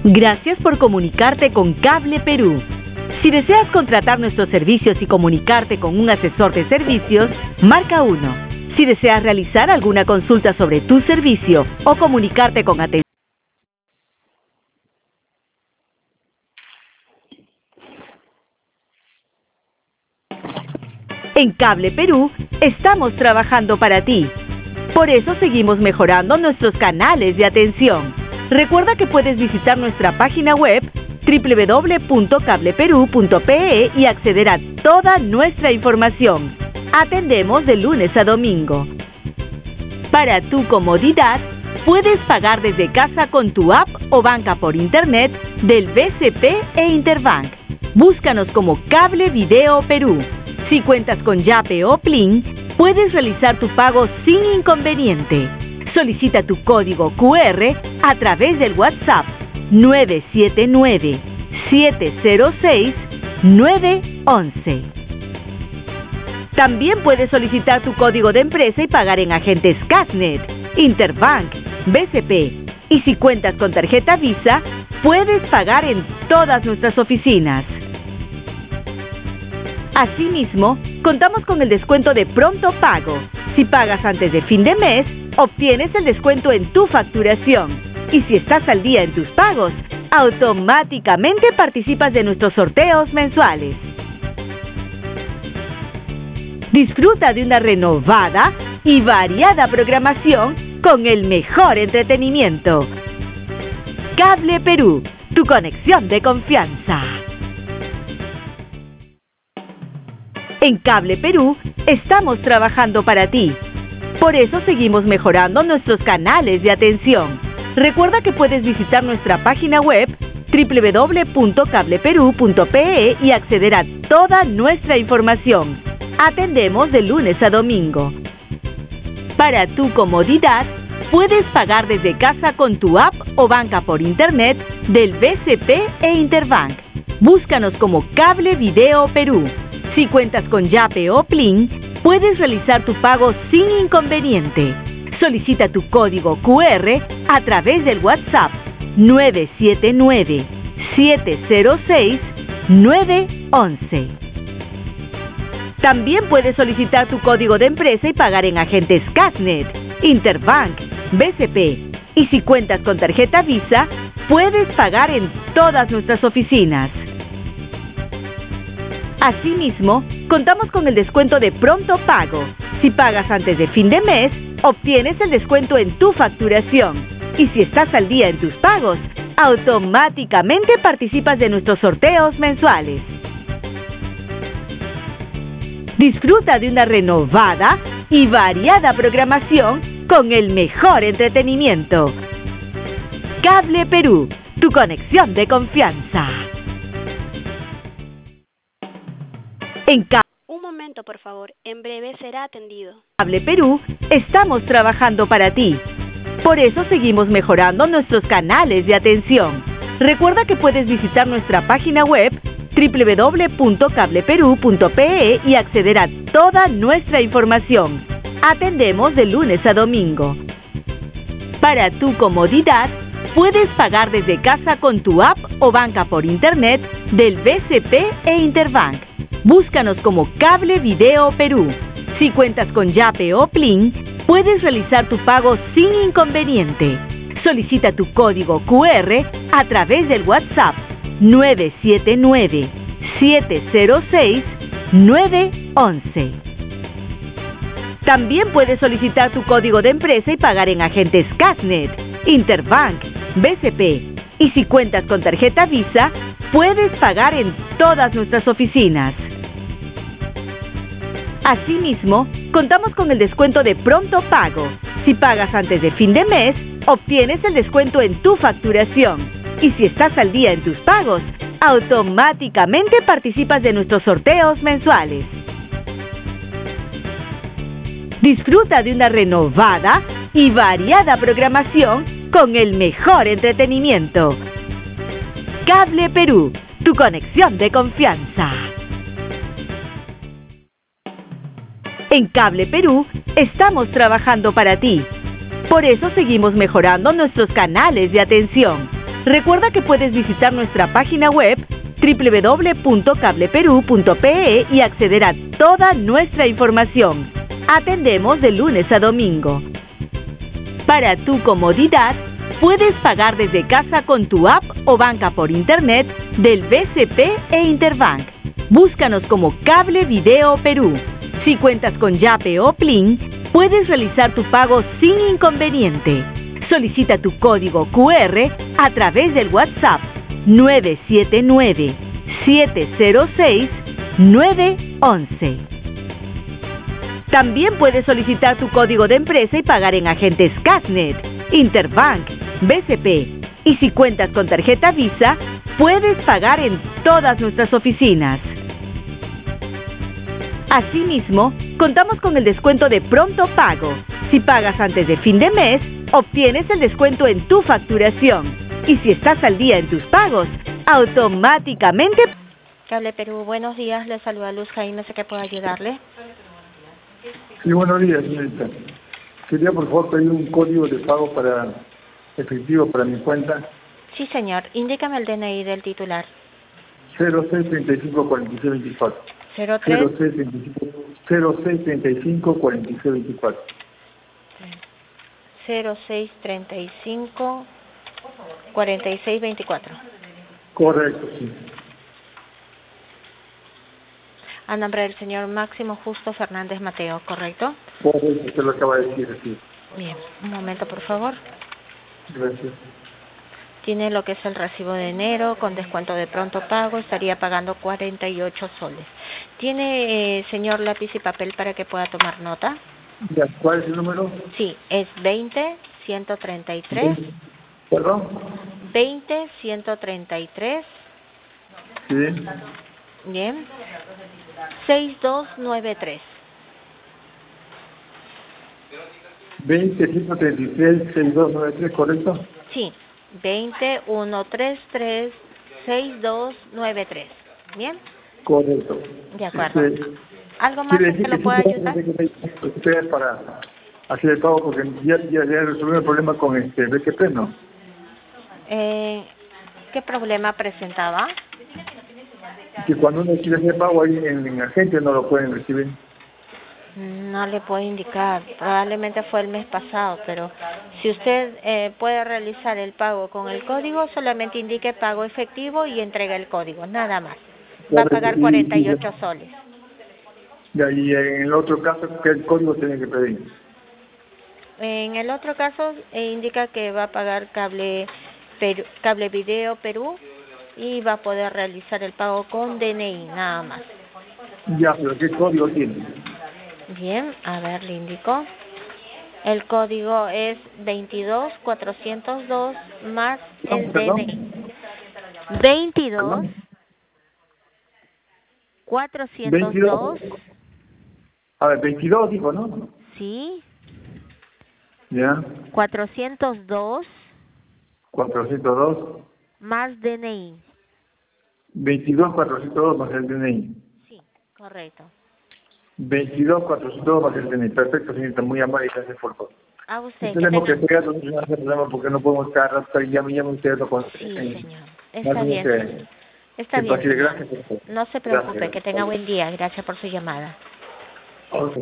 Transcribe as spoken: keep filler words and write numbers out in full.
Gracias por comunicarte con Cable Perú. Si deseas contratar nuestros servicios y comunicarte con un asesor de servicios, marca uno. Si deseas realizar alguna consulta sobre tu servicio o comunicarte con atención, en Cable Perú estamos trabajando para ti. Por eso seguimos mejorando nuestros canales de atención. Recuerda que puedes visitar nuestra página web doble u doble u doble u punto cable perú punto pe e y acceder a toda nuestra información. Atendemos de lunes a domingo. Para tu comodidad, puedes pagar desde casa con tu app o banca por internet del B C P e Interbank. Búscanos como Cable Video Perú. Si cuentas con Yape o Plin, puedes realizar tu pago sin inconveniente. Solicita tu código cu erre a través del WhatsApp nueve siete nueve, siete cero seis, nueve once. También puedes solicitar tu código de empresa y pagar en agentes Casnet, Interbank, B C P. Y si cuentas con tarjeta Visa, puedes pagar en todas nuestras oficinas. Asimismo, contamos con el descuento de pronto pago. Si pagas antes de fin de mes, obtienes el descuento en tu facturación. Y si estás al día en tus pagos, automáticamente participas de nuestros sorteos mensuales. Disfruta de una renovada y variada programación con el mejor entretenimiento. Cable Perú, tu conexión de confianza. En Cable Perú estamos trabajando para ti. Por eso seguimos mejorando nuestros canales de atención. Recuerda que puedes visitar nuestra página web doble u doble u doble u punto cable perú punto pe e y acceder a toda nuestra información. Atendemos de lunes a domingo. Para tu comodidad, puedes pagar desde casa con tu app o banca por internet del B C P e Interbank. Búscanos como Cable Video Perú. Si cuentas con Yape o Plin, puedes realizar tu pago sin inconveniente. Solicita tu código cu erre a través del WhatsApp nueve siete nueve, siete cero seis, nueve once. También puedes solicitar tu código de empresa y pagar en agentes Casnet, Interbank, B C P. Y si cuentas con tarjeta Visa, puedes pagar en todas nuestras oficinas. Asimismo, contamos con el descuento de pronto pago. Si pagas antes de fin de mes, obtienes el descuento en tu facturación. Y si estás al día en tus pagos, automáticamente participas de nuestros sorteos mensuales. Disfruta de una renovada y variada programación con el mejor entretenimiento. Cable Perú, tu conexión de confianza. En Cable Un momento, por favor. En breve será atendido. Cable Perú estamos trabajando para ti. Por eso seguimos mejorando nuestros canales de atención. Recuerda que puedes visitar nuestra página web doble u doble u doble u punto cable perú punto pe e y acceder a toda nuestra información. Atendemos de lunes a domingo. Para tu comodidad, puedes pagar desde casa con tu app o banca por internet del B C P e Interbank. Búscanos como Cable Video Perú. Si cuentas con Yape o Plin, puedes realizar tu pago sin inconveniente. Solicita tu código cu erre a través del WhatsApp nueve siete nueve, siete cero seis, nueve once. También puedes solicitar tu código de empresa y pagar en agentes Casnet, Interbank, B C P. Y si cuentas con tarjeta Visa, puedes pagar en todas nuestras oficinas. Asimismo, contamos con el descuento de pronto pago. Si pagas antes de fin de mes, obtienes el descuento en tu facturación. Y si estás al día en tus pagos, automáticamente participas de nuestros sorteos mensuales. Disfruta de una renovada y variada programación con el mejor entretenimiento. Cable Perú, tu conexión de confianza. En Cable Perú estamos trabajando para ti. Por eso seguimos mejorando nuestros canales de atención. Recuerda que puedes visitar nuestra página web doble u doble u doble u punto cable perú punto pe e y acceder a toda nuestra información. Atendemos de lunes a domingo. Para tu comodidad, puedes pagar desde casa con tu app o banca por internet del B C P e Interbank. Búscanos como Cable Video Perú. Si cuentas con Yape o Plin, puedes realizar tu pago sin inconveniente. Solicita tu código cu erre a través del WhatsApp nueve siete nueve, siete cero seis, nueve once. También puedes solicitar tu código de empresa y pagar en agentes Casnet, Interbank, B C P. Y si cuentas con tarjeta Visa, puedes pagar en todas nuestras oficinas. Asimismo, contamos con el descuento de pronto pago. Si pagas antes de fin de mes, obtienes el descuento en tu facturación. Y si estás al día en tus pagos, automáticamente... Cable Perú, buenos días. Le saluda Luz Jaime, sé que puedo ayudarle. Sí, buenos días, señorita. Quería, por favor, pedir un código de pago para efectivo para mi cuenta. Sí, señor. Indícame el D N I del titular. cero seis treinta y cinco cuarenta y seis veinticuatro. cero tres cero seis treinta y cinco cuarenta y seis veinticuatro. cero seis treinta y cinco cuarenta y seis veinticuatro. Correcto, sí. A nombre del señor Máximo Justo Fernández Mateo, ¿correcto? Correcto, usted lo acaba de decir, sí. Bien, un momento, por favor. Gracias. Tiene lo que es el recibo de enero, con descuento de pronto pago, estaría pagando cuarenta y ocho soles. ¿Tiene, eh, señor, lápiz y papel para que pueda tomar nota? Ya, ¿cuál es el número? Sí, es veinte ciento treinta y tres. ¿Perdón? veinte ciento treinta y tres. Sí. Bien. seis dos nueve tres. veinte ciento treinta y tres sesenta y dos noventa y tres, ¿correcto? Sí, veinte ciento treinta y tres sesenta y dos noventa y tres. ¿Bien? Correcto. De acuerdo. Este, ¿Algo más que se lo pueda ayudar? Ustedes para hacer el pago, porque ya, ya, ya resolvió el problema con este B T P, ¿no? Eh, ¿Qué problema presentaba? Que cuando uno quiere hacer pago ahí en, en agente no lo pueden recibir. No le puedo indicar, probablemente fue el mes pasado, pero si usted eh, puede realizar el pago con el código, solamente indique pago efectivo y entrega el código, nada más. Va a pagar cuarenta y ocho soles. Y ahí en el otro caso, ¿qué código tiene que pedir? En el otro caso, eh, indica que va a pagar cable, Perú, cable Video Perú y va a poder realizar el pago con D N I, nada más. Ya, pero ¿qué código tiene? Bien, a ver, le indico. El código es veintidós cuatrocientos dos más el D N I. veintidós cuatrocientos dos. A ver, veintidós dijo, ¿no? Sí. Ya. cuatrocientos dos. cuatrocientos dos. Más D N I. veintidós cuatrocientos dos más el D N I. Sí, correcto. veintidós cuatrocientos dos más el D N I. Perfecto, señorita, muy amable, gracias por todo. A usted. Tenemos que tenga... esperar a solucionar ese problema porque no podemos estar rato y llame, llame ustedes lo con... Sí, señor. Está bien. Que, Está que bien. pase, gracias. No se preocupe, Gracias. que tenga buen día. Gracias por su llamada. Okay.